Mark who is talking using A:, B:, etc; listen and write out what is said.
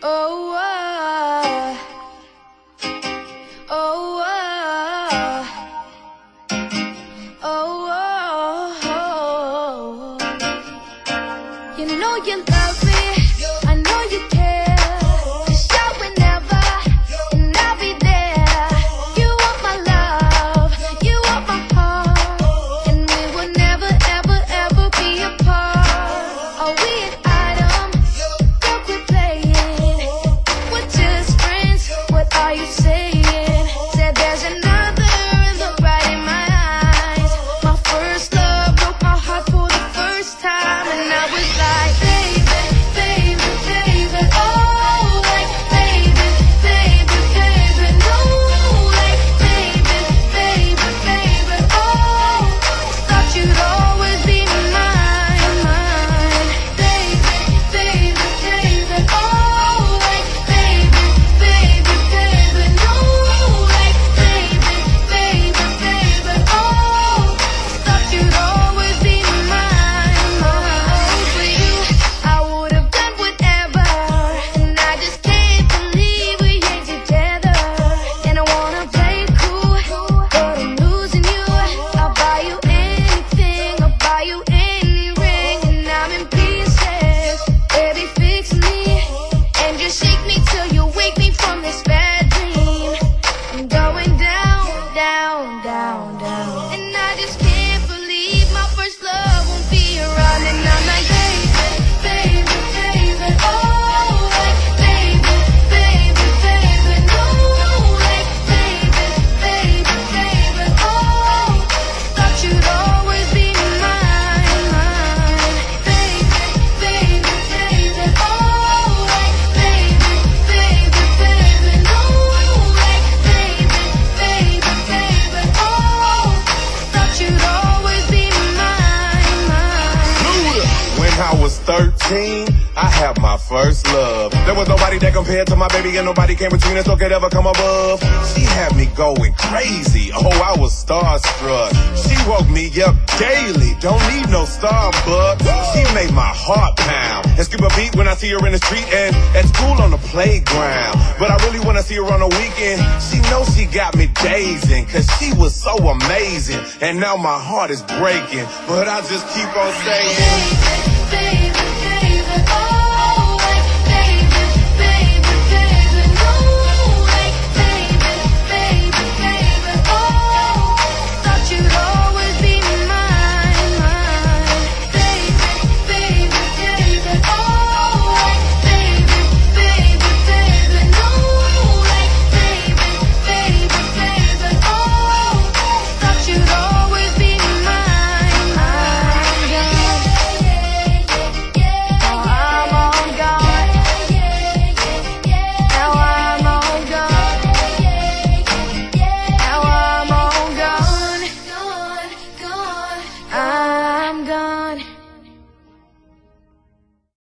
A: Oh, oh, oh, oh, you know you love me, I know you care. Just shout whenever, and I'll be there. You want my love, you want my heart, and we will never, ever, ever be apart. Are we an item? Don't quit playing. We're just friends. What are you saying? Said there's another look right in my eyes. My first love broke my heart for the first time, and I was like, baby, baby, baby, oh, like, baby, baby, baby, no, like, baby, baby, baby, oh, thought you'd always be mine, mine, baby, baby, baby, oh, like, baby, baby, baby, no, like, baby, baby, baby, oh, thought you'd always be mine, mine. For you, I would've done whatever, and I just can't believe we ain't together. And I wanna play it cool, but I'm losing you. I'll buy you anything, I'll buy you any ring, and I'm in pieces. Baby, fix me, and just shake me till you wake me from this bad dream. I'm going down, down, down, down, and I just can't believe my first love won't be around. And I'm like, baby, baby, baby, oh, like, baby, baby, baby, no, like, baby, baby, baby, oh, thought you'd always be mine, mine, baby, baby, baby, oh, like, baby, baby, baby, no, like, baby, baby, baby, oh, thought you'd always be mine, mine.
B: When I was 13, I had my first love. There was nobody that compared to my baby, and nobody came between us or could ever come above. She had me going crazy. Oh, I was starstruck. She woke me up daily. Don't need no Starbucks. She made my heart pound and skip a beat when I see her in the street and at school on the playground. But I really wanna see her on the weekend. She knows she got me dazing, cause she was so amazing. And now my heart is breaking, but I just keep on saying,